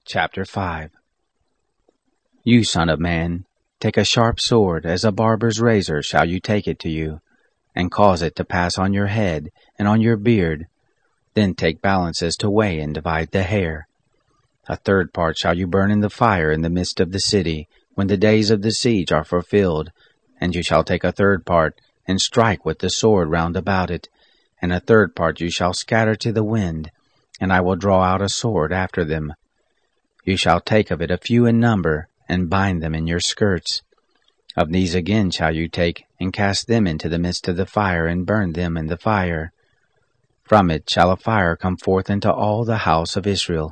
Chapter 5. You, son of man, take a sharp sword, as a barber's razor shall you take it to you, and cause it to pass on your head and on your beard. Then take balances to weigh and divide the hair. A third part shall you burn in the fire in the midst of the city, when the days of the siege are fulfilled. And you shall take a third part, and strike with the sword round about it, and a third part you shall scatter to the wind, and I will draw out a sword after them. You shall take of it a few in number, and bind them in your skirts. Of these again shall you take, and cast them into the midst of the fire, and burn them in the fire. From it shall a fire come forth into all the house of Israel.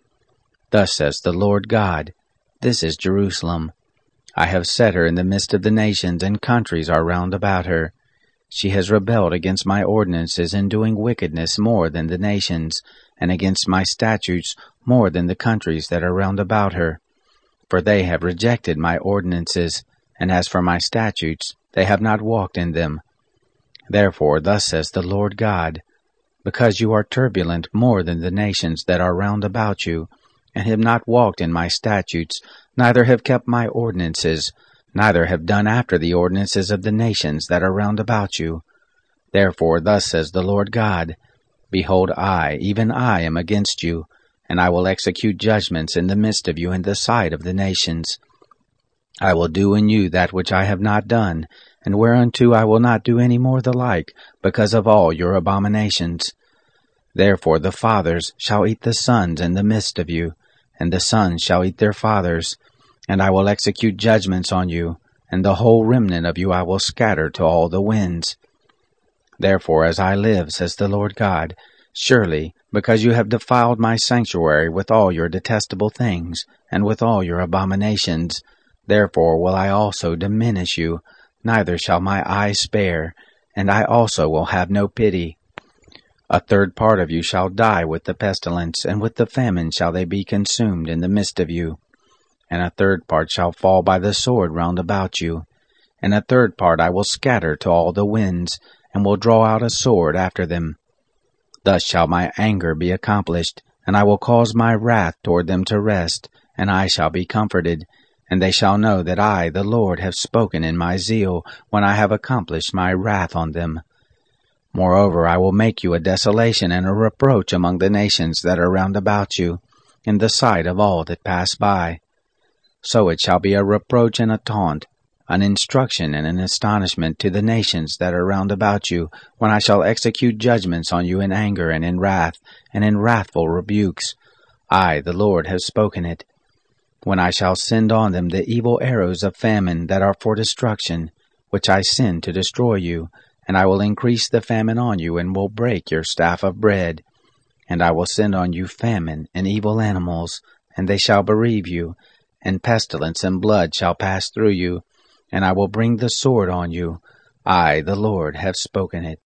Thus says the Lord God, This is Jerusalem. I have set her in the midst of the nations, and countries are round about her. She has rebelled against my ordinances in doing wickedness more than the nations, and against my statutes more than the countries that are round about her. For they have rejected my ordinances, and as for my statutes, they have not walked in them. Therefore thus says the Lord God, Because you are turbulent more than the nations that are round about you, and have not walked in my statutes, neither have kept my ordinances, neither have done after the ordinances of the nations that are round about you. Therefore thus says the Lord God, Behold, I, even I, am against you, and I will execute judgments in the midst of you in the sight of the nations. I will do in you that which I have not done, and whereunto I will not do any more the like, because of all your abominations. Therefore the fathers shall eat the sons in the midst of you, and the sons shall eat their fathers, and I will execute judgments on you, and the whole remnant of you I will scatter to all the winds. Therefore, as I live, says the Lord God, surely, because you have defiled my sanctuary with all your detestable things, and with all your abominations, therefore will I also diminish you, neither shall my eye spare, and I also will have no pity. A third part of you shall die with the pestilence, and with the famine shall they be consumed in the midst of you. And a third part shall fall by the sword round about you, and a third part I will scatter to all the winds, and will draw out a sword after them. Thus shall my anger be accomplished, and I will cause my wrath toward them to rest, and I shall be comforted, and they shall know that I, the Lord, have spoken in my zeal, when I have accomplished my wrath on them. Moreover, I will make you a desolation and a reproach among the nations that are round about you, in the sight of all that pass by. So it shall be a reproach and a taunt, an instruction and an astonishment to the nations that are round about you, when I shall execute judgments on you in anger and in wrath, and in wrathful rebukes. I, the Lord, have spoken it. When I shall send on them the evil arrows of famine that are for destruction, which I send to destroy you, and I will increase the famine on you, and will break your staff of bread. And I will send on you famine and evil animals, and they shall bereave you, and pestilence and blood shall pass through you, and I will bring the sword on you. I, the Lord, have spoken it.